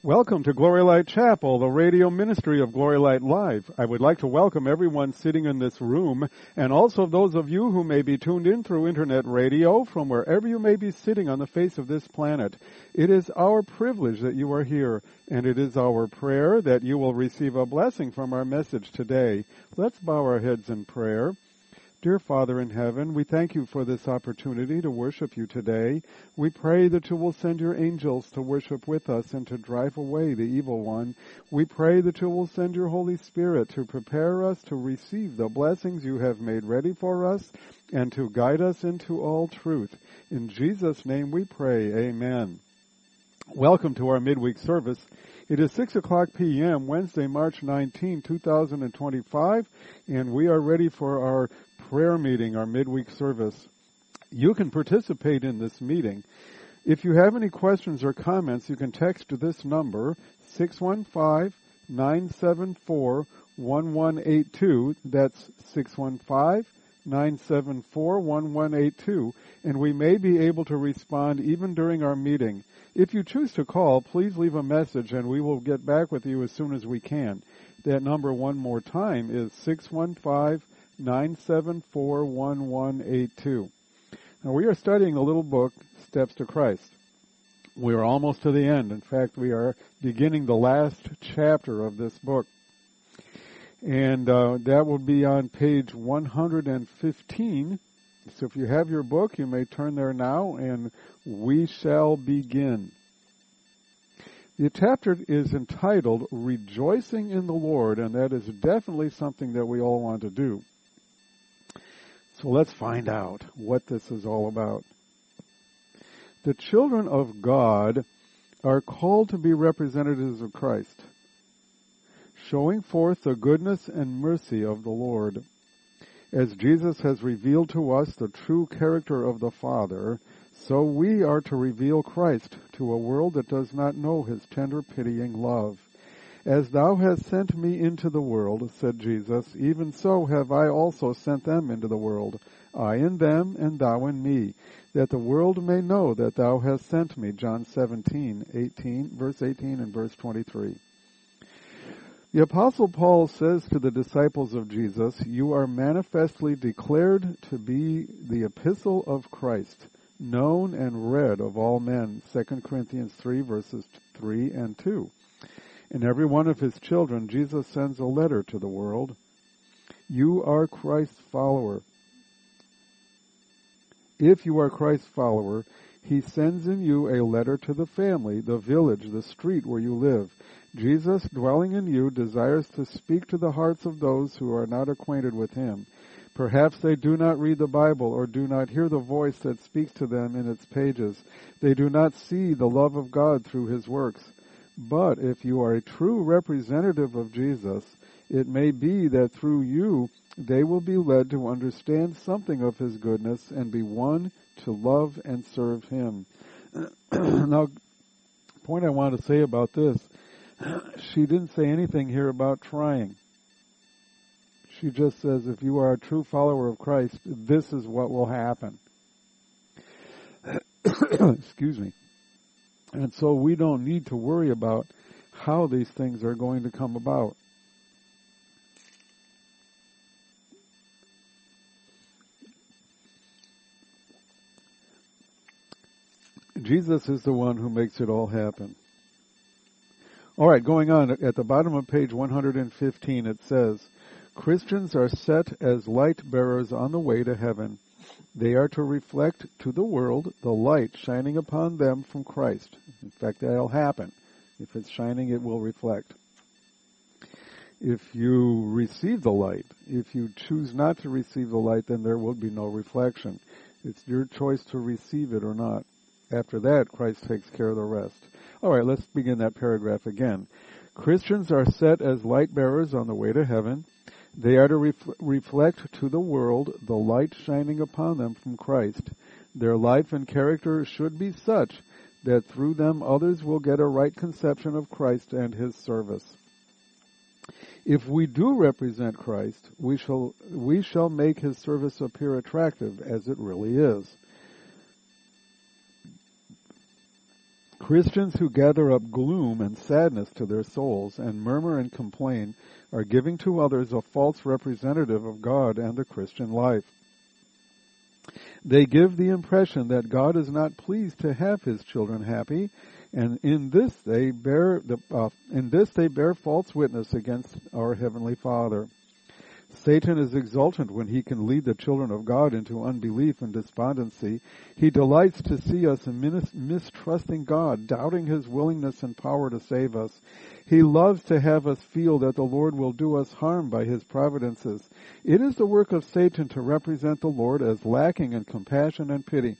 Welcome to Glory Light Chapel, the radio ministry of Glory Light Live. I would like to welcome everyone sitting in this room, and also those of you who may be tuned in through internet radio from wherever you may be sitting on the face of this planet. It is our privilege that you are here, and it is our prayer that you will receive a blessing from our message today. Let's bow our heads in prayer. Dear Father in heaven, we thank you for this opportunity to worship you today. We pray that you will send your angels to worship with us and to drive away the evil one. We pray that you will send your Holy Spirit to prepare us to receive the blessings you have made ready for us and to guide us into all truth. In Jesus' name we pray, amen. Welcome to our midweek service. It is 6 o'clock p.m., Wednesday, March 19, 2025, and we are ready for our prayer meeting, our midweek service. You can participate in this meeting. If you have any questions or comments, you can text this number, 615-974-1182. That's 615-974-1182, and we may be able to respond even during our meeting. If you choose to call, please leave a message and we will get back with you as soon as we can. That number one more time is 615-974-1182. Now we are studying the little book, Steps to Christ. We are almost to the end. In fact, we are beginning the last chapter of this book. And that will be on page 115. So if you have your book, you may turn there now, and we shall begin. The chapter is entitled Rejoicing in the Lord, and that is definitely something that we all want to do. So let's find out what this is all about. The children of God are called to be representatives of Christ, showing forth the goodness and mercy of the Lord. As Jesus has revealed to us the true character of the Father, so we are to reveal Christ to a world that does not know his tender, pitying love. As thou hast sent me into the world, said Jesus, even so have I also sent them into the world, I in them, and thou in me, that the world may know that thou hast sent me. John 17:18, verse 18 and verse 23. The Apostle Paul says to the disciples of Jesus, you are manifestly declared to be the epistle of Christ, known and read of all men. 2 Corinthians 3, verses 3 and 2. And every one of his children, Jesus sends a letter to the world. You are Christ's follower. If you are Christ's follower, he sends in you a letter to the family, the village, the street where you live. Jesus, dwelling in you, desires to speak to the hearts of those who are not acquainted with him. Perhaps they do not read the Bible or do not hear the voice that speaks to them in its pages. They do not see the love of God through his works. But if you are a true representative of Jesus, it may be that through you they will be led to understand something of his goodness and be won to love and serve him. Now, the point I want to say about this, she didn't say anything here about trying. She just says, if you are a true follower of Christ, this is what will happen. Excuse me. And so we don't need to worry about how these things are going to come about. Jesus is the one who makes it all happen. All right, going on. At the bottom of page 115, it says, Christians are set as light bearers on the way to heaven. They are to reflect to the world the light shining upon them from Christ. In fact, that'll happen. If it's shining, it will reflect. If you receive the light, if you choose not to receive the light, then there will be no reflection. It's your choice to receive it or not. After that, Christ takes care of the rest. All right, let's begin that paragraph again. Christians are set as light bearers on the way to heaven. They are to reflect to the world the light shining upon them from Christ. Their life and character should be such that through them others will get a right conception of Christ and his service. If we do represent Christ, we shall make his service appear attractive as it really is. Christians who gather up gloom and sadness to their souls and murmur and complain are giving to others a false representative of God and the Christian life. They give the impression that God is not pleased to have his children happy, and in this they bear false witness against our Heavenly Father. Satan is exultant when he can lead the children of God into unbelief and despondency. He delights to see us mistrusting God, doubting his willingness and power to save us. He loves to have us feel that the Lord will do us harm by his providences. It is the work of Satan to represent the Lord as lacking in compassion and pity.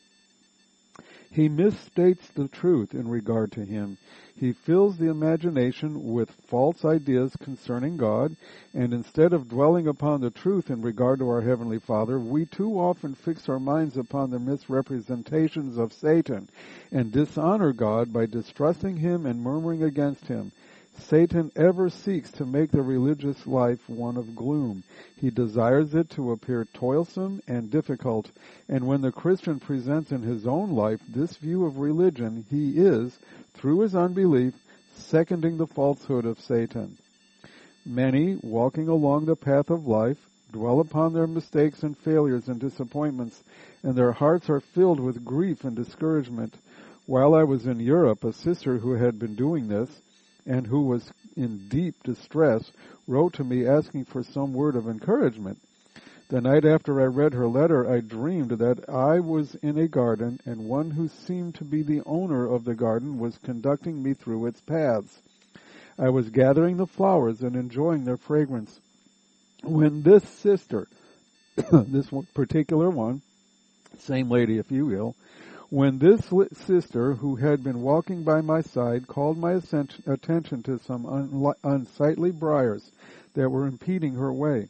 He misstates the truth in regard to him. He fills the imagination with false ideas concerning God, and instead of dwelling upon the truth in regard to our Heavenly Father, we too often fix our minds upon the misrepresentations of Satan and dishonor God by distrusting him and murmuring against him. Satan ever seeks to make the religious life one of gloom. He desires it to appear toilsome and difficult, and when the Christian presents in his own life this view of religion, he is, through his unbelief, seconding the falsehood of Satan. Many, walking along the path of life, dwell upon their mistakes and failures and disappointments, and their hearts are filled with grief and discouragement. While I was in Europe, a sister who had been doing this, and who was in deep distress, wrote to me asking for some word of encouragement. The night after I read her letter, I dreamed that I was in a garden, and one who seemed to be the owner of the garden was conducting me through its paths. I was gathering the flowers and enjoying their fragrance, when this sister, this particular one, same lady if you will, when this sister, who had been walking by my side, called my attention to some unsightly briars that were impeding her way.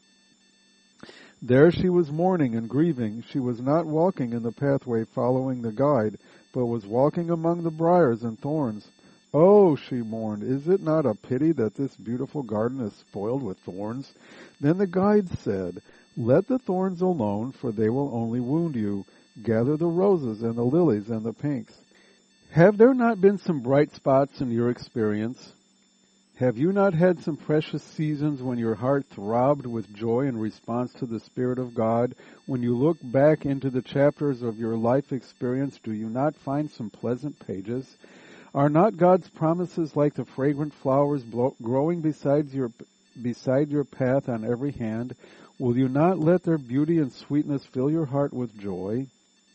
There she was mourning and grieving. She was not walking in the pathway following the guide, but was walking among the briars and thorns. "Oh," she mourned, "is it not a pity that this beautiful garden is spoiled with thorns?" Then the guide said, "Let the thorns alone, for they will only wound you. Gather the roses and the lilies and the pinks." Have there not been some bright spots in your experience? Have you not had some precious seasons when your heart throbbed with joy in response to the Spirit of God? When you look back into the chapters of your life experience, do you not find some pleasant pages? Are not God's promises like the fragrant flowers growing beside your path on every hand? Will you not let their beauty and sweetness fill your heart with joy?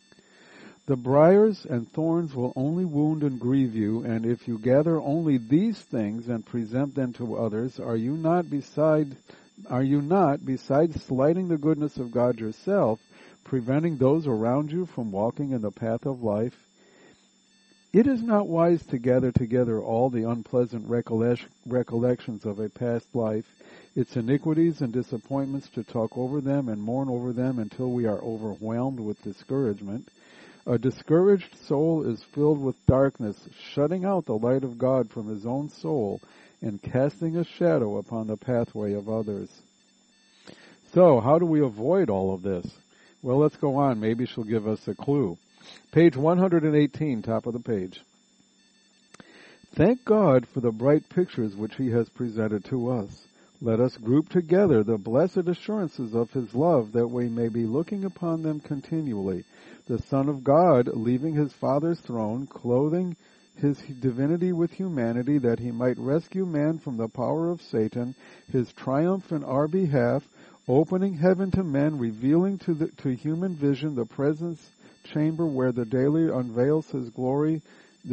The briars and thorns will only wound and grieve you, and if you gather only these things and present them to others, are you not, besides slighting the goodness of God yourself, preventing those around you from walking in the path of life? It is not wise to gather together all the unpleasant recollections of a past life, its iniquities and disappointments, to talk over them and mourn over them until we are overwhelmed with discouragement. A discouraged soul is filled with darkness, shutting out the light of God from his own soul and casting a shadow upon the pathway of others. So, how do we avoid all of this? Well, let's go on. Maybe she'll give us a clue. Page 118, top of the page. Thank God for the bright pictures which he has presented to us. Let us group together the blessed assurances of his love, that we may be looking upon them continually. The Son of God, leaving his Father's throne, clothing his divinity with humanity, that he might rescue man from the power of Satan, his triumph in our behalf, opening heaven to men, revealing to human vision the presence chamber where the deity unveils his glory,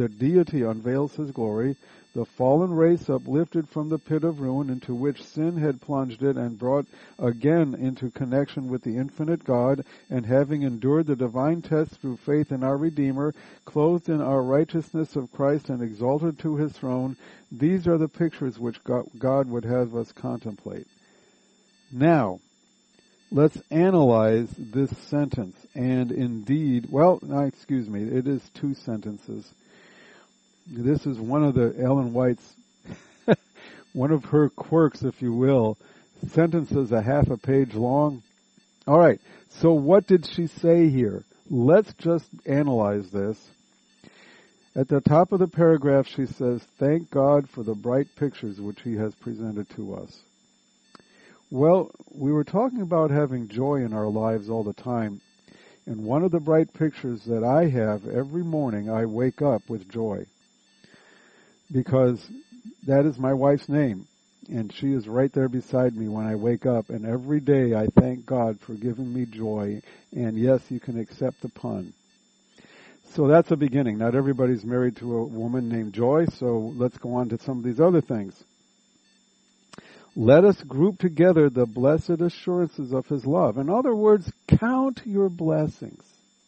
the fallen race uplifted from the pit of ruin into which sin had plunged it and brought again into connection with the infinite God, and having endured the divine test through faith in our Redeemer, clothed in our righteousness of Christ and exalted to his throne. These are the pictures which God would have us contemplate. Now, let's analyze this sentence. And indeed, it is two sentences. This is one of Ellen White's, one of her quirks, if you will. Sentences a half a page long. All right, so what did she say here? Let's just analyze this. At the top of the paragraph, she says, "Thank God for the bright pictures which He has presented to us." Well, we were talking about having joy in our lives all the time, and one of the bright pictures that I have every morning, I wake up with joy, because that is my wife's name, and she is right there beside me when I wake up, and every day I thank God for giving me joy, and yes, you can accept the pun. So that's a beginning. Not everybody's married to a woman named Joy, so let's go on to some of these other things. Let us group together the blessed assurances of His love. In other words, count your blessings.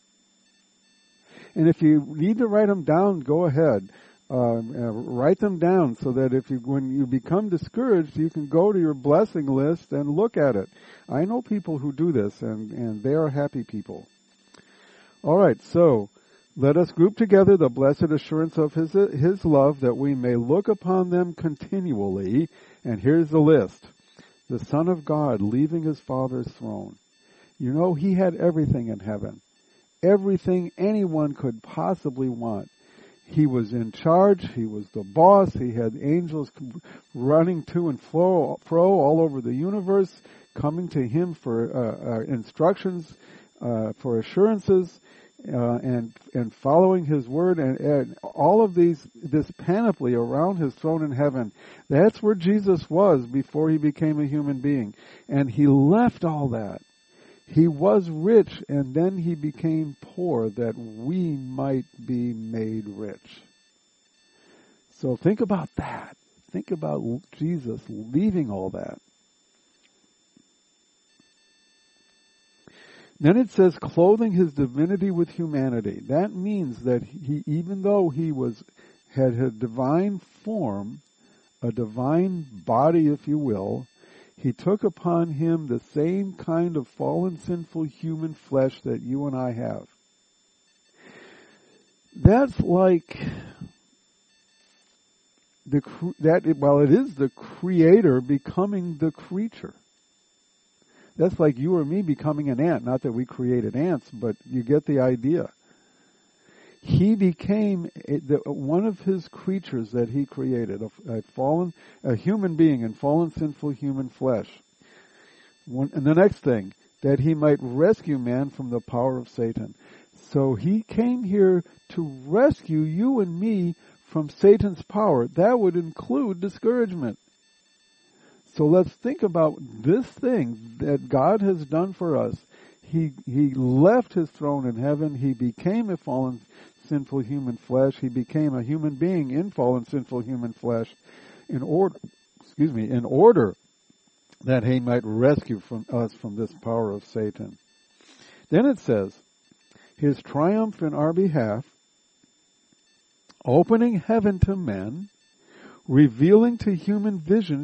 And if you need to write them down, go ahead. Write them down so that when you become discouraged, you can go to your blessing list and look at it. I know people who do this, and they are happy people. All right, so let us group together the blessed assurance of His love, that we may look upon them continually. And here's the list. The Son of God leaving His Father's throne. You know, He had everything in heaven. Everything anyone could possibly want. He was in charge. He was the boss. He had angels running to and fro all over the universe, coming to Him for instructions, for assurances, and following His word, and all of this panoply around His throne in heaven. That's where Jesus was before He became a human being. And He left all that. He was rich, and then He became poor that we might be made rich. So think about that. Think about Jesus leaving all that. Then it says, clothing His divinity with humanity. That means that He, even though He had a divine form, a divine body, if you will, He took upon Him the same kind of fallen, sinful human flesh that you and I have. That's like it is the Creator becoming the creature. That's like you or me becoming an ant. Not that we created ants, but you get the idea. He became one of His creatures that He created, a human being in fallen, sinful human flesh. And the next thing, that He might rescue man from the power of Satan. So He came here to rescue you and me from Satan's power. That would include discouragement. So let's think about this thing that God has done for us. He left His throne in heaven. He became a fallen, sinful human flesh. He became a human being in fallen, sinful human flesh in order that He might rescue us from this power of Satan. Then it says, His triumph in our behalf, opening heaven to men, revealing to human vision,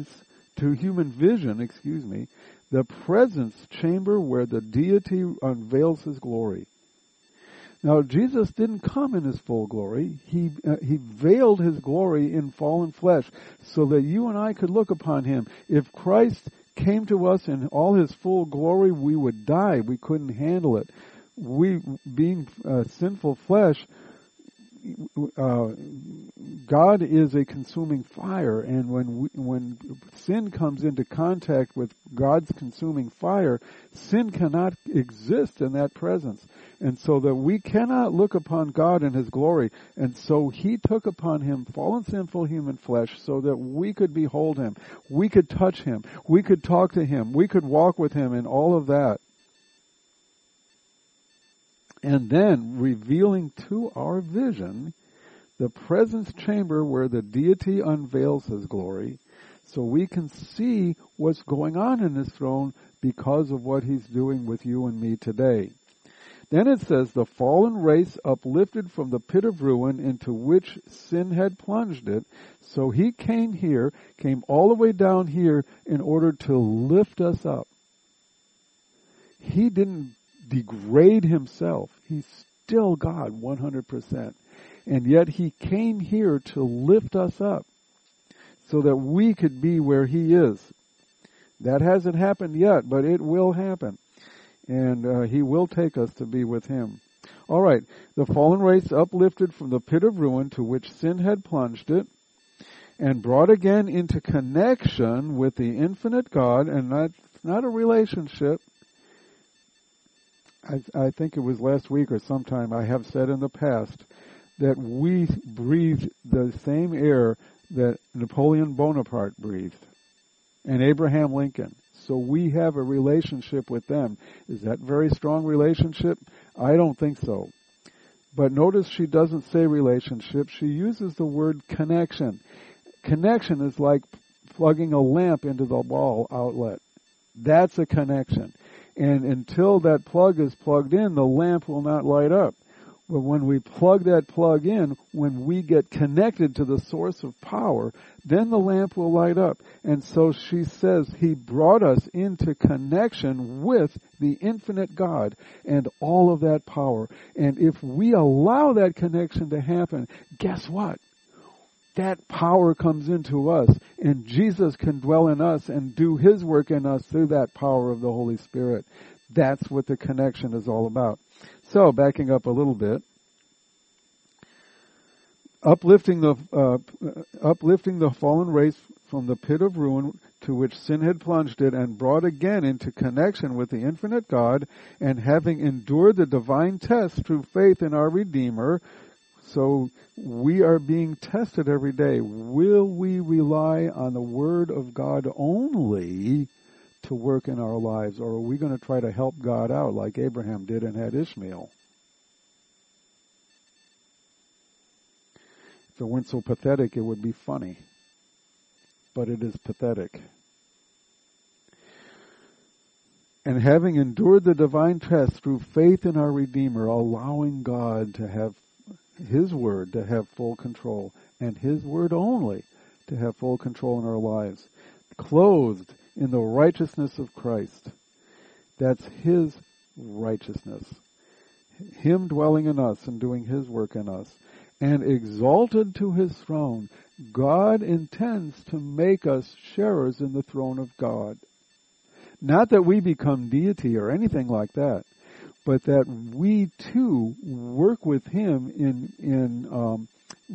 the presence chamber where the deity unveils His glory. Now, Jesus didn't come in His full glory. He veiled His glory in fallen flesh so that you and I could look upon Him. If Christ came to us in all His full glory, we would die. We couldn't handle it. We, being sinful flesh, God is a consuming fire, and when sin comes into contact with God's consuming fire, sin cannot exist in that presence. And so that we cannot look upon God in His glory. And so He took upon Him fallen, sinful human flesh so that we could behold Him. We could touch Him. We could talk to Him. We could walk with Him and all of that. And then revealing to our vision the presence chamber where the deity unveils His glory, so we can see what's going on in His throne because of what He's doing with you and me today. Then it says, the fallen race uplifted from the pit of ruin into which sin had plunged it. So He came all the way down here in order to lift us up. He didn't degrade Himself. He's still God 100%. And yet He came here to lift us up so that we could be where He is. That hasn't happened yet, but it will happen. And He will take us to be with Him. All right. The fallen race uplifted from the pit of ruin to which sin had plunged it, and brought again into connection with the infinite God, and not a relationship. I think it was last week or sometime I have said in the past that we breathe the same air that Napoleon Bonaparte breathed and Abraham Lincoln. So we have a relationship with them. Is that a very strong relationship? I don't think so. But notice she doesn't say relationship. She uses the word connection. Connection is like plugging a lamp into the wall outlet. That's a connection. And until that plug is plugged in, the lamp will not light up. But when we plug that plug in, when we get connected to the source of power, then the lamp will light up. And so she says he brought us into connection with the infinite God and all of that power. And if we allow that connection to happen, guess what? That power comes into us, and Jesus can dwell in us and do His work in us through that power of the Holy Spirit. That's what the connection is all about. So, backing up a little bit, uplifting the fallen race from the pit of ruin to which sin had plunged it, and brought again into connection with the infinite God, and having endured the divine test through faith in our Redeemer. So we are being tested every day. Will we rely on the Word of God only to work in our lives, or are we going to try to help God out like Abraham did and had Ishmael? If it weren't so pathetic, it would be funny. But it is pathetic. And having endured the divine test through faith in our Redeemer, allowing God to have His Word to have full control, and His Word only to have full control in our lives. Clothed in the righteousness of Christ. That's His righteousness. Him dwelling in us and doing His work in us. And exalted to His throne, God intends to make us sharers in the throne of God. Not that we become deity or anything like that, but that we too work with Him in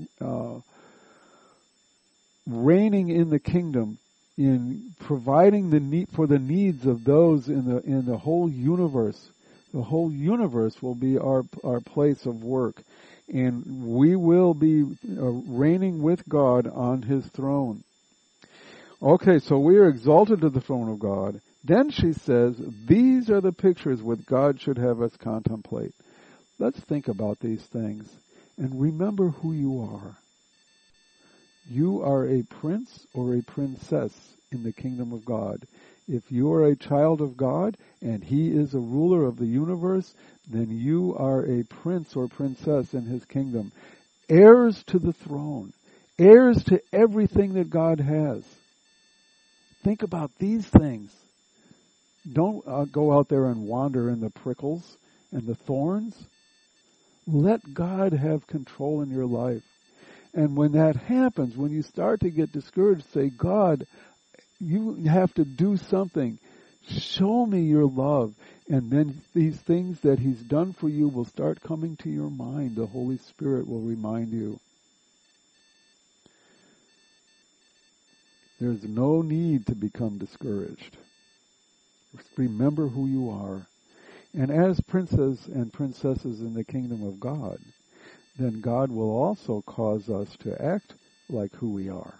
reigning in the kingdom, in providing the need for the needs of those in the whole universe. The whole universe will be our place of work, and we will be reigning with God on His throne. Okay, so we are exalted to the throne of God. Then she says, these are the pictures which God should have us contemplate. Let's think about these things and remember who you are. You are a prince or a princess in the kingdom of God. If you are a child of God and He is a ruler of the universe, then you are a prince or princess in His kingdom. Heirs to the throne. Heirs to everything that God has. Think about these things. Don't go out there and wander in the prickles and the thorns. Let God have control in your life. And when that happens, when you start to get discouraged, say, God, you have to do something. Show me your love. And then these things that He's done for you will start coming to your mind. The Holy Spirit will remind you. There's no need to become discouraged. Remember who you are. And as princes and princesses in the kingdom of God, then God will also cause us to act like who we are.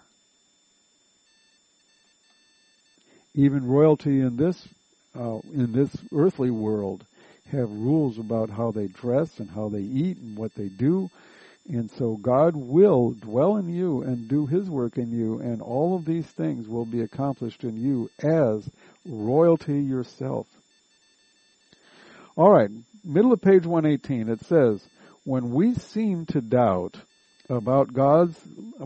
Even royalty in this earthly world have rules about how they dress and how they eat and what they do. And so God will dwell in you and do His work in you, and all of these things will be accomplished in you as royalty yourself. All right, middle of page 118, it says, when we seem to doubt God's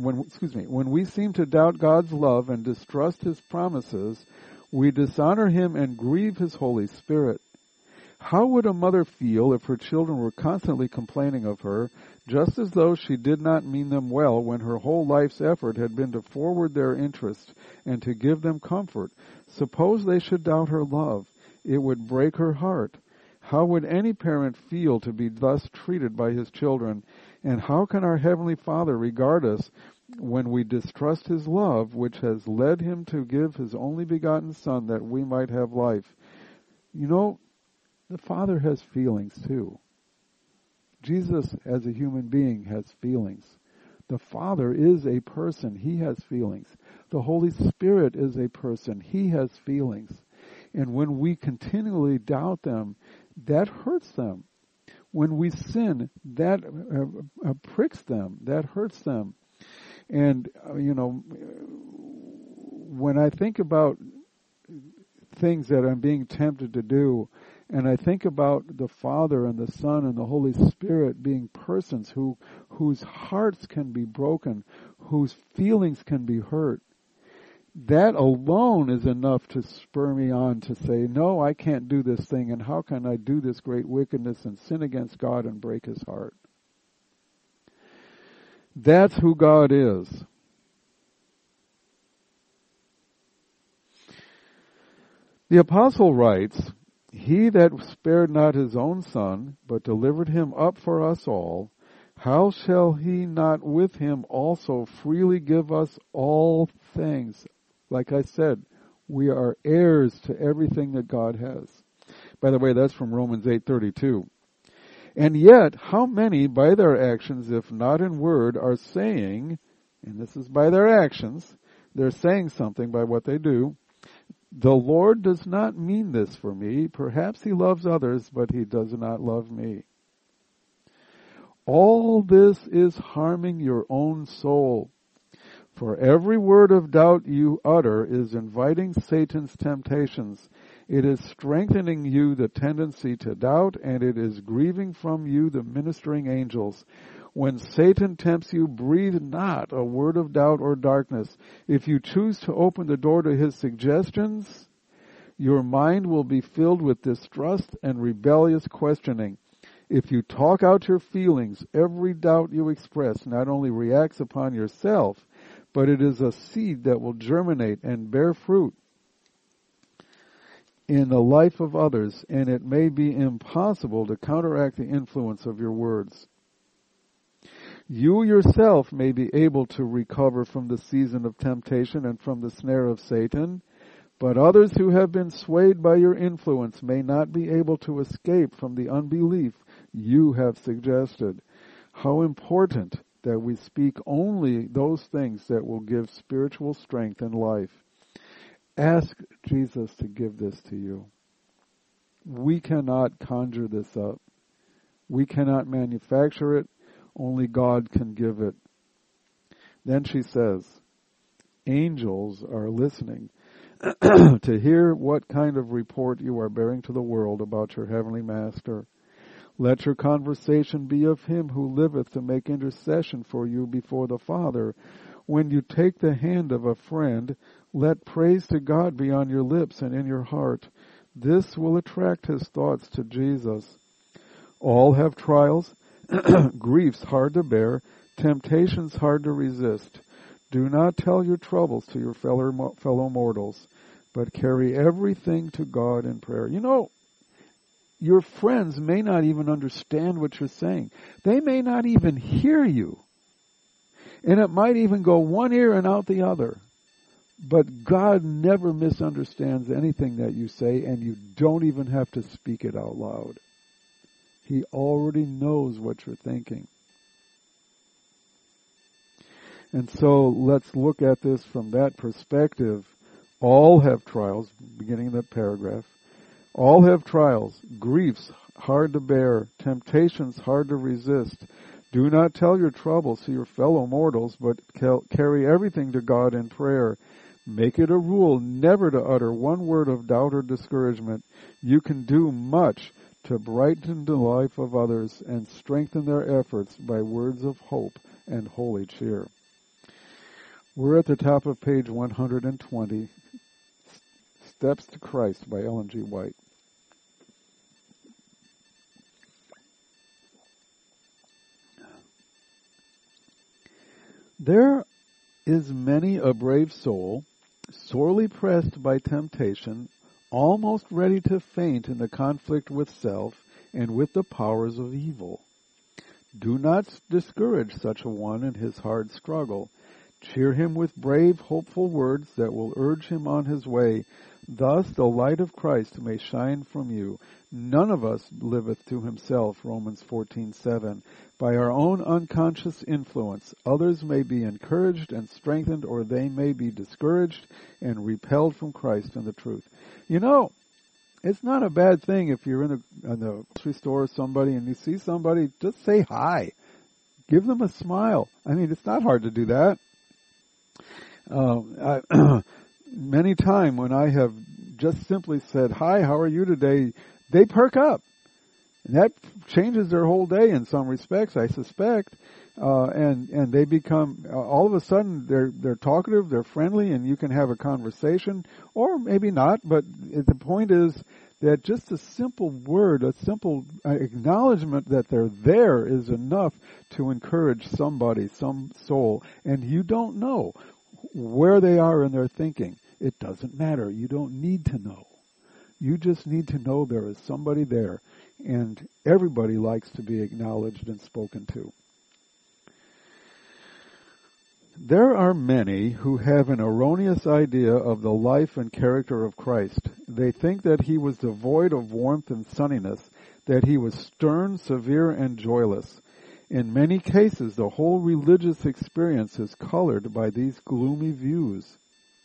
love and distrust His promises, we dishonor Him and grieve His Holy Spirit. How would a mother feel if her children were constantly complaining of her, just as though she did not mean them well when her whole life's effort had been to forward their interests and to give them comfort? Suppose they should doubt her love. It would break her heart. How would any parent feel to be thus treated by his children? And how can our Heavenly Father regard us when we distrust His love, which has led Him to give His only begotten Son that we might have life? You know, the Father has feelings too. Jesus, as a human being, has feelings. The Father is a person. He has feelings. The Holy Spirit is a person. He has feelings. And when we continually doubt them, that hurts them. When we sin, that pricks them. That hurts them. And, when I think about things that I'm being tempted to do, and I think about the Father and the Son and the Holy Spirit being persons whose hearts can be broken, whose feelings can be hurt, that alone is enough to spur me on to say, no, I can't do this thing, and how can I do this great wickedness and sin against God and break His heart? That's who God is. The apostle writes, He that spared not His own Son, but delivered Him up for us all, how shall He not with Him also freely give us all things? Like I said, we are heirs to everything that God has. By the way, that's from Romans 8:32. And yet, how many by their actions, if not in word, are saying, and this is by their actions, they're saying something by what they do, the Lord does not mean this for me. Perhaps He loves others, but He does not love me. All this is harming your own soul. For every word of doubt you utter is inviting Satan's temptations. It is strengthening you the tendency to doubt, and it is grieving from you the ministering angels. When Satan tempts you, breathe not a word of doubt or darkness. If you choose to open the door to his suggestions, your mind will be filled with distrust and rebellious questioning. If you talk out your feelings, every doubt you express not only reacts upon yourself, but it is a seed that will germinate and bear fruit in the life of others, and it may be impossible to counteract the influence of your words. You yourself may be able to recover from the season of temptation and from the snare of Satan, but others who have been swayed by your influence may not be able to escape from the unbelief you have suggested. How important that we speak only those things that will give spiritual strength and life. Ask Jesus to give this to you. We cannot conjure this up. We cannot manufacture it. Only God can give it. Then she says, angels are listening to hear what kind of report you are bearing to the world about your heavenly Master. Let your conversation be of Him who liveth to make intercession for you before the Father. When you take the hand of a friend, let praise to God be on your lips and in your heart. This will attract His thoughts to Jesus. All have trials, griefs hard to bear, temptations hard to resist. Do not tell your troubles to your fellow mortals, but carry everything to God in prayer. You know, your friends may not even understand what you're saying. They may not even hear you. And it might even go one ear and out the other. But God never misunderstands anything that you say, and you don't even have to speak it out loud. He already knows what you're thinking. And so let's look at this from that perspective. All have trials, beginning of the paragraph. All have trials, griefs hard to bear, temptations hard to resist. Do not tell your troubles to your fellow mortals, but carry everything to God in prayer. Make it a rule never to utter one word of doubt or discouragement. You can do much to brighten the life of others and strengthen their efforts by words of hope and holy cheer. We're at the top of page 120, Steps to Christ by Ellen G. White. There is many a brave soul, sorely pressed by temptation, almost ready to faint in the conflict with self and with the powers of evil. Do not discourage such a one in his hard struggle. Cheer him with brave, hopeful words that will urge him on his way. Thus the light of Christ may shine from you. None of us liveth to himself, Romans 14:7. By our own unconscious influence, others may be encouraged and strengthened, or they may be discouraged and repelled from Christ and the truth. You know, it's not a bad thing if you're in the grocery store or somebody and you see somebody, just say hi. Give them a smile. I mean, it's not hard to do that. Many times when I have just simply said, hi, how are you today? They perk up. And that changes their whole day in some respects, I suspect. And they become, all of a sudden, they're talkative, they're friendly, and you can have a conversation, or maybe not, but the point is that just a simple word, a simple acknowledgement that they're there is enough to encourage somebody, some soul, and you don't know where they are in their thinking. It doesn't matter. You don't need to know. You just need to know there is somebody there, and everybody likes to be acknowledged and spoken to. There are many who have an erroneous idea of the life and character of Christ. They think that he was devoid of warmth and sunniness, that he was stern, severe, and joyless. In many cases, the whole religious experience is colored by these gloomy views.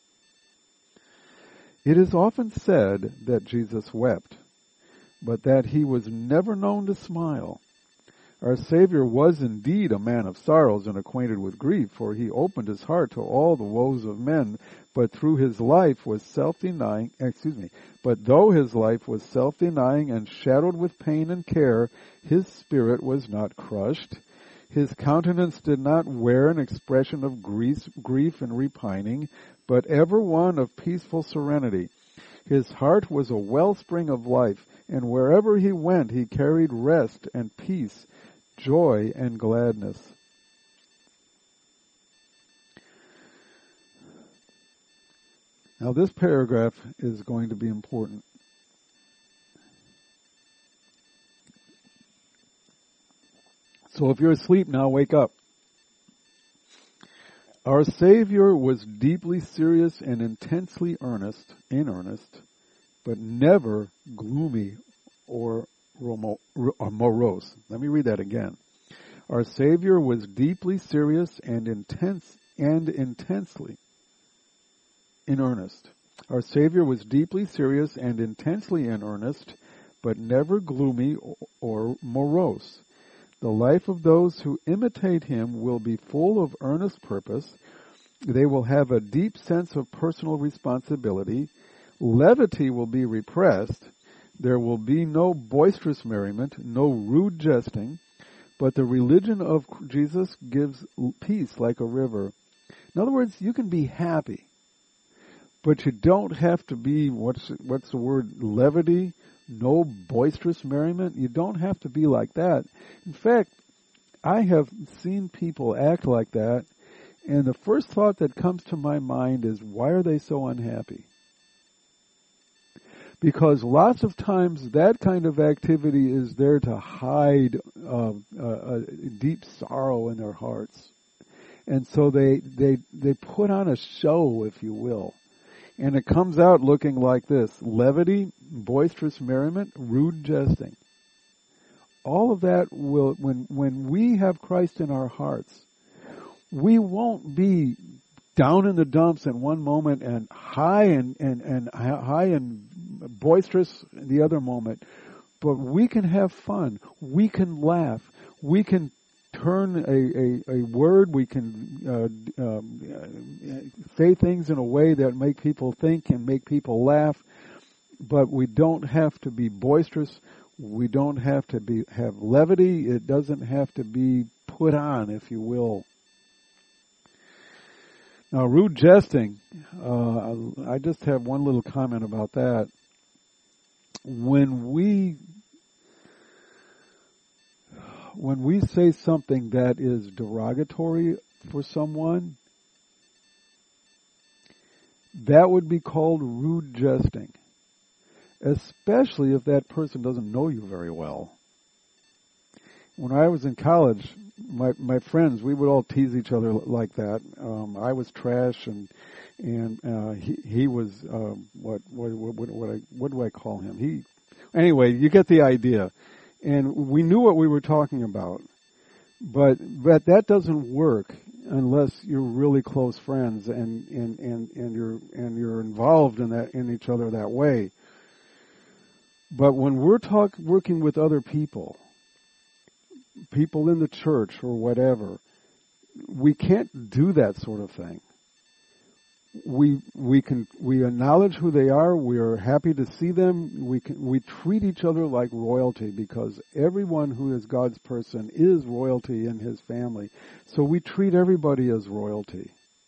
It is often said that Jesus wept, but that he was never known to smile. Our Savior was indeed a man of sorrows and acquainted with grief, for he opened his heart to all the woes of men, but though his life was self-denying and shadowed with pain and care, his spirit was not crushed. His countenance did not wear an expression of grief and repining, but ever one of peaceful serenity. His heart was a wellspring of life, and wherever he went he carried rest and peace, joy and gladness. Now this paragraph is going to be important. So if you're asleep now, wake up. Our Savior was deeply serious and intensely in earnest, but never gloomy or morose. Let me read that again. Our Savior was deeply serious and intensely in earnest. Our Savior was deeply serious and intensely in earnest, but never gloomy or morose. The life of those who imitate him will be full of earnest purpose. They will have a deep sense of personal responsibility. Levity will be repressed. There will be no boisterous merriment, no rude jesting, but the religion of Jesus gives peace like a river. In other words, you can be happy, but you don't have to be, what's the word, levity, no boisterous merriment. You don't have to be like that. In fact, I have seen people act like that, and the first thought that comes to my mind is, why are they so unhappy? Because lots of times that kind of activity is there to hide a deep sorrow in their hearts. And so they put on a show, if you will. And it comes out looking like this: levity, boisterous merriment, rude jesting. All of that will, when we have Christ in our hearts, we won't be down in the dumps in one moment and high and boisterous in the other moment. But we can have fun. We can laugh. We can turn a word. We can say things in a way that make people think and make people laugh. But we don't have to be boisterous. We don't have to have levity. It doesn't have to be put on, if you will. Now, rude jesting, I just have one little comment about that. When we say something that is derogatory for someone, that would be called rude jesting. especially if that person doesn't know you very well. When I was in college, my friends, we would all tease each other like that. I was trash, and he was what do I call him? Anyway, you get the idea. And we knew what we were talking about, but that doesn't work unless you're really close friends and you're involved in each other that way. But when we're working with other people in the church or whatever, we can't do that sort of thing. We acknowledge who they are. We are happy to see them. We treat each other like royalty, because everyone who is God's person is royalty in His family. So we treat everybody as royalty.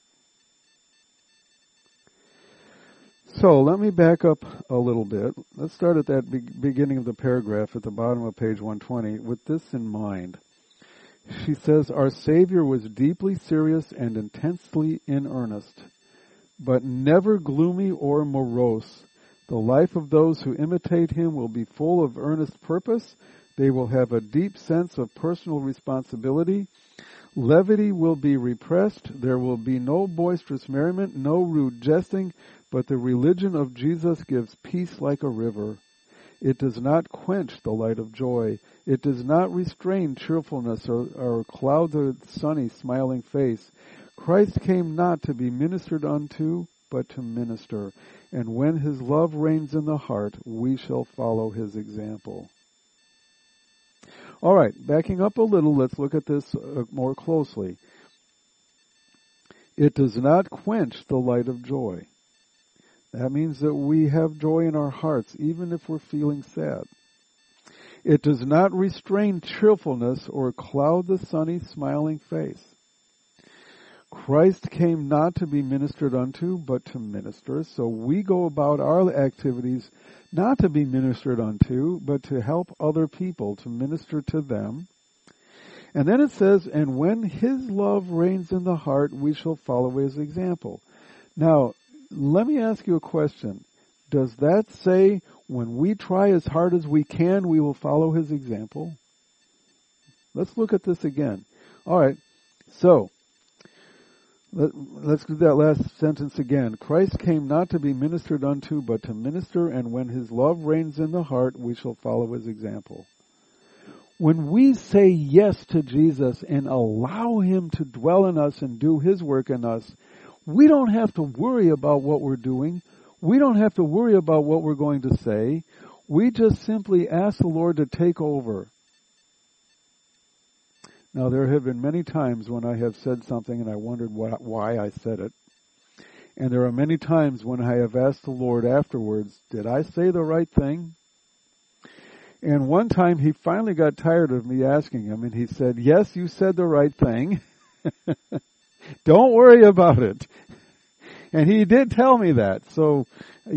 So let me back up a little bit. Let's start at that beginning of the paragraph at the bottom of page 120 with this in mind. She says, "Our Savior was deeply serious and intensely in earnest, but never gloomy or morose. The life of those who imitate Him will be full of earnest purpose. They will have a deep sense of personal responsibility. Levity will be repressed. There will be no boisterous merriment, no rude jesting, but the religion of Jesus gives peace like a river. It does not quench the light of joy. It does not restrain cheerfulness or cloud the sunny, smiling face. Christ came not to be ministered unto, but to minister. And when His love reigns in the heart, we shall follow His example." All right, backing up a little, let's look at this more closely. It does not quench the light of joy. That means that we have joy in our hearts, even if we're feeling sad. It does not restrain cheerfulness or cloud the sunny, smiling face. Christ came not to be ministered unto, but to minister. So we go about our activities not to be ministered unto, but to help other people, to minister to them. And then it says, and when His love reigns in the heart, we shall follow His example. Now, let me ask you a question. Does that say when we try as hard as we can, we will follow His example? Let's look at this again. All right, so let's do that last sentence again. Christ came not to be ministered unto, but to minister, and when His love reigns in the heart, we shall follow His example. When we say yes to Jesus and allow Him to dwell in us and do His work in us, we don't have to worry about what we're doing. We don't have to worry about what we're going to say. We just simply ask the Lord to take over. Now, there have been many times when I have said something and I wondered why I said it. And there are many times when I have asked the Lord afterwards, did I say the right thing? And one time He finally got tired of me asking Him, and He said, yes, you said the right thing. Don't worry about it. And He did tell me that. So,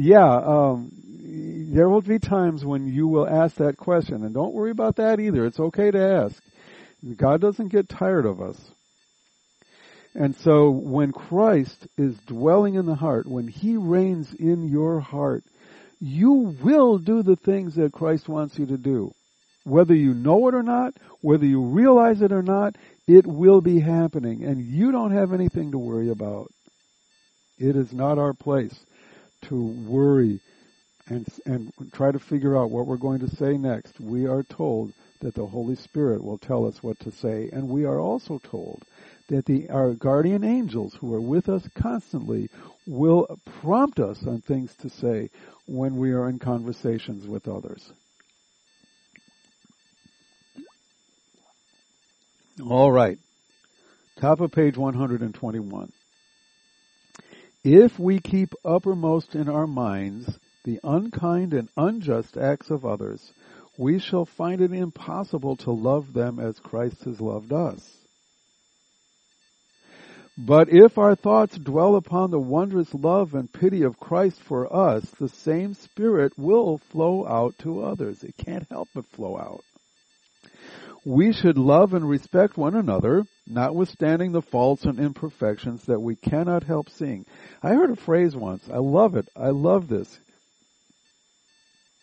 there will be times when you will ask that question. And don't worry about that either. It's okay to ask. God doesn't get tired of us. And so when Christ is dwelling in the heart, when He reigns in your heart, you will do the things that Christ wants you to do. Whether you know it or not, whether you realize it or not, it will be happening. And you don't have anything to worry about. It is not our place to worry and try to figure out what we're going to say next. We are told that the Holy Spirit will tell us what to say. And we are also told that our guardian angels who are with us constantly will prompt us on things to say when we are in conversations with others. All right. Top of page 121. If we keep uppermost in our minds the unkind and unjust acts of others, we shall find it impossible to love them as Christ has loved us. But if our thoughts dwell upon the wondrous love and pity of Christ for us, the same Spirit will flow out to others. It can't help but flow out. We should love and respect one another, notwithstanding the faults and imperfections that we cannot help seeing. I heard a phrase once. I love it. I love this.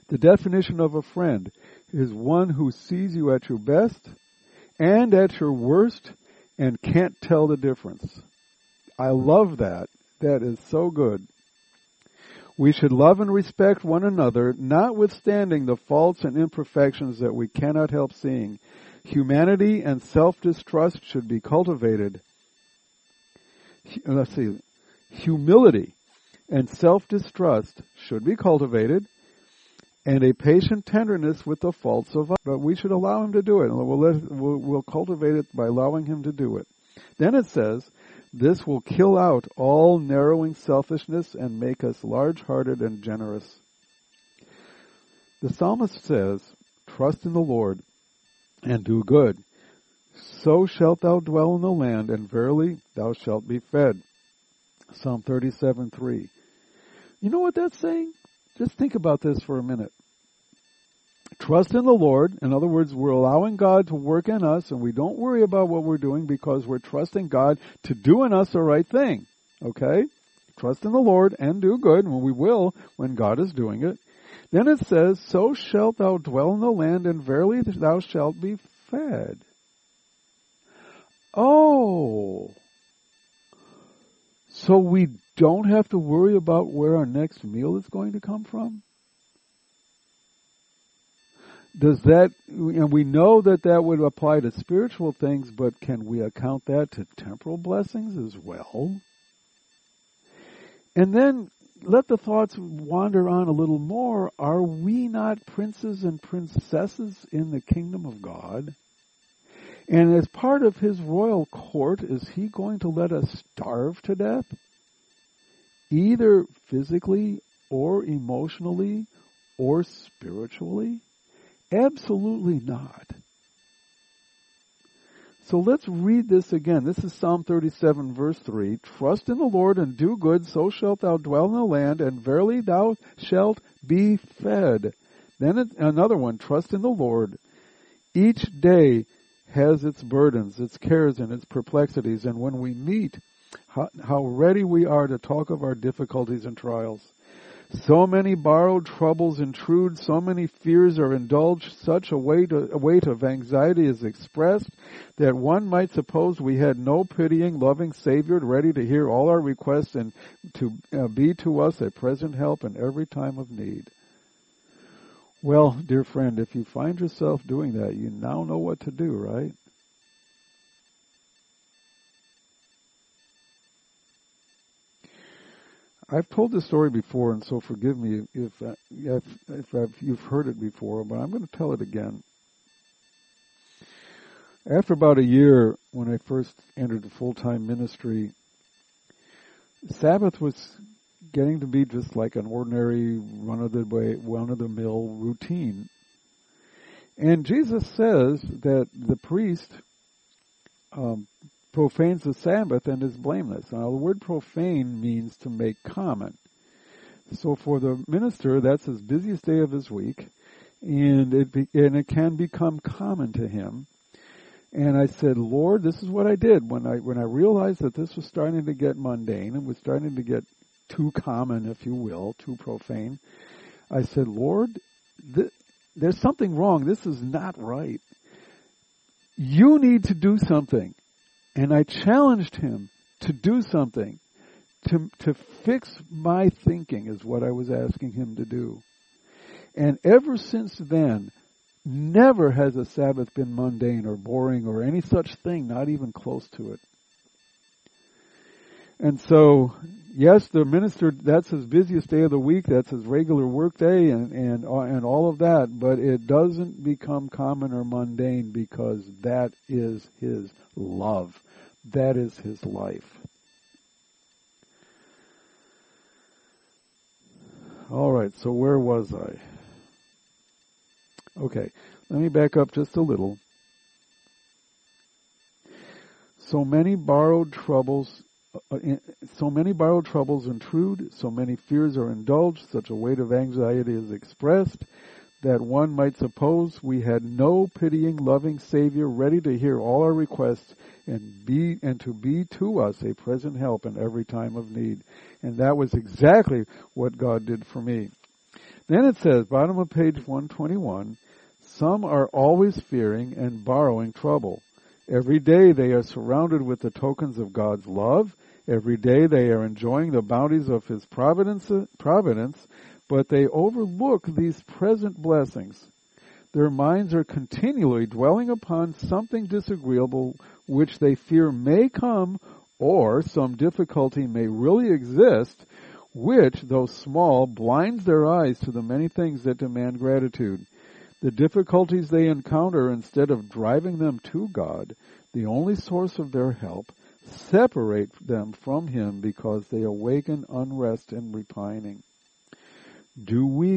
The definition of a friend is one who sees you at your best and at your worst and can't tell the difference. I love that. That is so good. We should love and respect one another, notwithstanding the faults and imperfections that we cannot help seeing. Humanity and self-distrust should be cultivated. Humility and self-distrust should be cultivated, and a patient tenderness with the faults of others. But we should allow him to do it. We'll cultivate it by allowing him to do it. Then it says, this will kill out all narrowing selfishness and make us large-hearted and generous. The psalmist says, trust in the Lord and do good. So shalt thou dwell in the land, and verily thou shalt be fed. Psalm 37:3. You know what that's saying? Just think about this for a minute. Trust in the Lord. In other words, we're allowing God to work in us, and we don't worry about what we're doing because we're trusting God to do in us the right thing. Okay? Trust in the Lord and do good, and we will when God is doing it. Then it says, so shalt thou dwell in the land, and verily thou shalt be fed. Oh! So we don't have to worry about where our next meal is going to come from? Does that, and we know that would apply to spiritual things, but can we account that to temporal blessings as well? And then let the thoughts wander on a little more. Are we not princes and princesses in the kingdom of God? And as part of his royal court, is he going to let us starve to death? Either physically or emotionally or spiritually? Absolutely not. So let's read this again. This is Psalm 37, verse 3. Trust in the Lord and do good, so shalt thou dwell in the land, and verily thou shalt be fed. Then another one, trust in the Lord. Each day has its burdens, its cares, and its perplexities, and when we meet, how ready we are to talk of our difficulties and trials. So many borrowed troubles intrude, so many fears are indulged, such a weight of anxiety is expressed, that one might suppose we had no pitying, loving Savior ready to hear all our requests and to be to us a present help in every time of need. Well, dear friend, if you find yourself doing that, you now know what to do, right? I've told this story before, and so forgive me if you've heard it before, but I'm going to tell it again. After about a year, when I first entered the full-time ministry, Sabbath was getting to be just like an ordinary run-of-the-mill routine. And Jesus says that the priest profanes the Sabbath and is blameless. Now, the word profane means to make common. So for the minister, that's his busiest day of his week, and it can become common to him. And I said, Lord, this is what I did when I realized that this was starting to get mundane and was starting to get too common, if you will, too profane. I said, Lord, there's something wrong. This is not right. You need to do something. And I challenged him to do something, to fix my thinking is what I was asking him to do. And ever since then, never has a Sabbath been mundane or boring or any such thing, not even close to it. And so, yes, the minister, that's his busiest day of the week, that's his regular work day and all of that, but it doesn't become common or mundane because that is his love. That is his life. All right, so where was I? Okay, let me back up just a little. So many borrowed troubles intrude, so many fears are indulged, such a weight of anxiety is expressed, that one might suppose we had no pitying, loving Savior ready to hear all our requests and to be to us a present help in every time of need. And that was exactly what God did for me. Then it says, bottom of page 121, some are always fearing and borrowing trouble. Every day they are surrounded with the tokens of God's love. Every day they are enjoying the bounties of His providence, but they overlook these present blessings. Their minds are continually dwelling upon something disagreeable which they fear may come, or some difficulty may really exist, which, though small, blinds their eyes to the many things that demand gratitude. The difficulties they encounter, instead of driving them to God, the only source of their help, separate them from Him because they awaken unrest and repining. Do we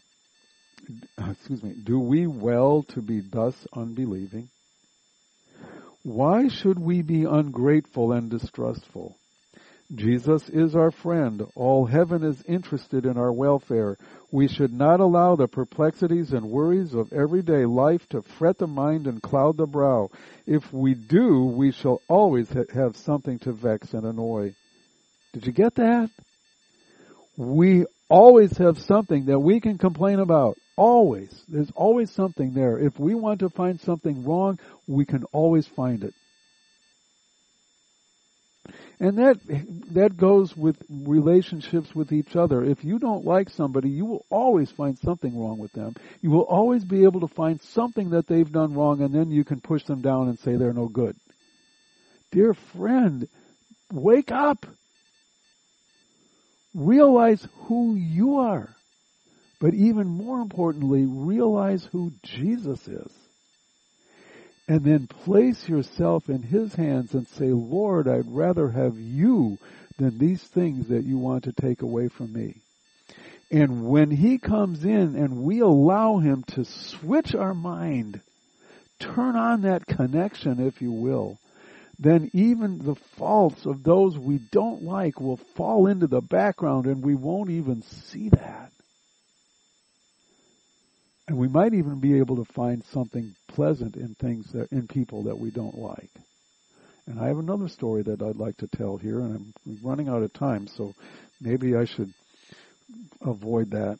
well to be thus unbelieving? Why should we be ungrateful and distrustful? Jesus is our friend. All heaven is interested in our welfare. We should not allow the perplexities and worries of everyday life to fret the mind and cloud the brow. If we do, we shall always have something to vex and annoy. Did you get that? We always have something that we can complain about. Always. There's always something there. If we want to find something wrong, we can always find it. And that goes with relationships with each other. If you don't like somebody, you will always find something wrong with them. You will always be able to find something that they've done wrong, and then you can push them down and say they're no good. Dear friend, wake up. Realize who you are. But even more importantly, realize who Jesus is. And then place yourself in His hands and say, Lord, I'd rather have you than these things that you want to take away from me. And when He comes in and we allow Him to switch our mind, turn on that connection, if you will, then even the faults of those we don't like will fall into the background and we won't even see that. And we might even be able to find something pleasant in in people that we don't like. And I have another story that I'd like to tell here, and I'm running out of time, so maybe I should avoid that.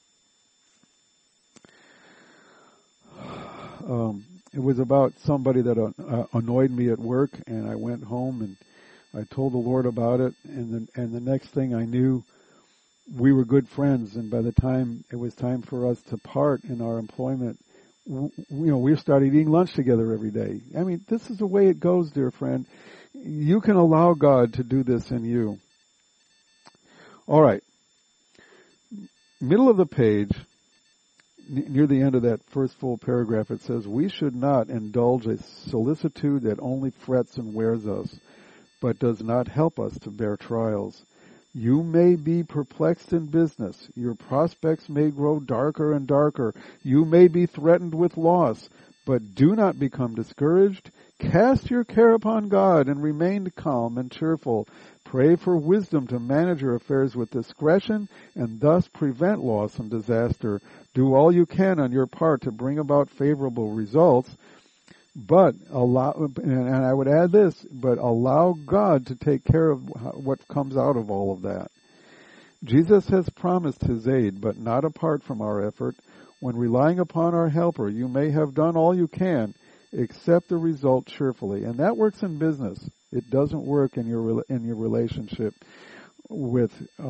It was about somebody that annoyed me at work, and I went home and I told the Lord about it, and the next thing I knew, we were good friends, and by the time it was time for us to part in our employment, we started eating lunch together every day. I mean, this is the way it goes, dear friend. You can allow God to do this in you. All right. Middle of the page, near the end of that first full paragraph, it says, we should not indulge a solicitude that only frets and wears us, but does not help us to bear trials. You may be perplexed in business. Your prospects may grow darker and darker. You may be threatened with loss, but do not become discouraged. Cast your care upon God and remain calm and cheerful. Pray for wisdom to manage your affairs with discretion and thus prevent loss and disaster. Do all you can on your part to bring about favorable results. But and I would add this, but allow God to take care of what comes out of all of that. Jesus has promised His aid, but not apart from our effort. When relying upon our helper, you may have done all you can, accept the result cheerfully. And that works in business. It doesn't work in your relationship with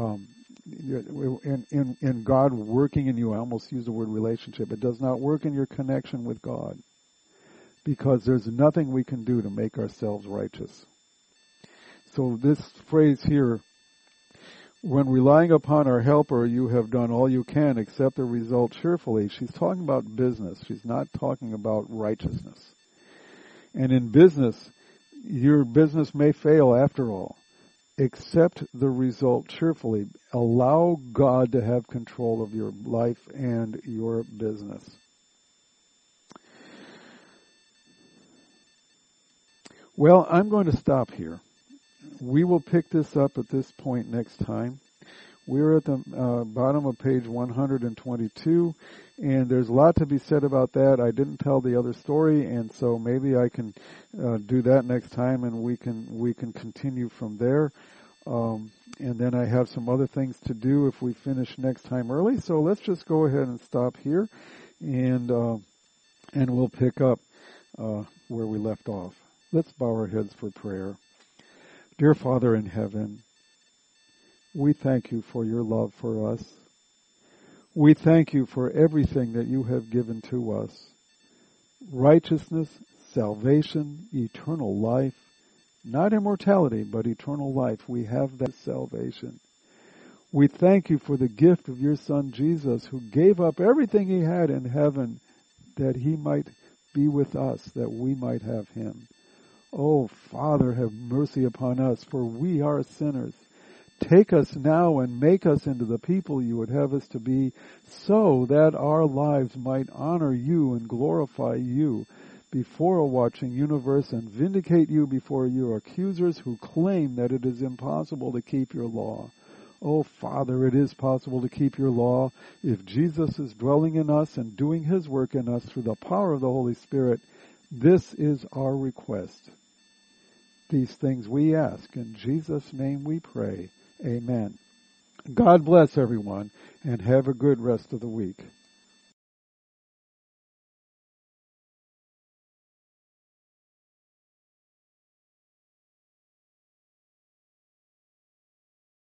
in God working in you. I almost use the word relationship. It does not work in your connection with God, because there's nothing we can do to make ourselves righteous. So this phrase here, when relying upon our helper, you have done all you can, accept the result cheerfully. She's talking about business. She's not talking about righteousness. And in business, your business may fail after all. Accept the result cheerfully. Allow God to have control of your life and your business. Well, I'm going to stop here. We will pick this up at this point next time. We're at the bottom of page 122, and there's a lot to be said about that. I didn't tell the other story, and so maybe I can do that next time, and we can continue from there. And then I have some other things to do if we finish next time early. So let's just go ahead and stop here, and we'll pick up where we left off. Let's bow our heads for prayer. Dear Father in heaven, we thank you for your love for us. We thank you for everything that you have given to us. Righteousness, salvation, eternal life. Not immortality, but eternal life. We have that salvation. We thank you for the gift of your Son Jesus, who gave up everything he had in heaven that he might be with us, that we might have him. Oh, Father, have mercy upon us, for we are sinners. Take us now and make us into the people you would have us to be, so that our lives might honor you and glorify you before a watching universe, and vindicate you before your accusers who claim that it is impossible to keep your law. Oh, Father, it is possible to keep your law if Jesus is dwelling in us and doing his work in us through the power of the Holy Spirit. This is our request. These things we ask. In Jesus' name we pray. Amen. God bless everyone, and have a good rest of the week.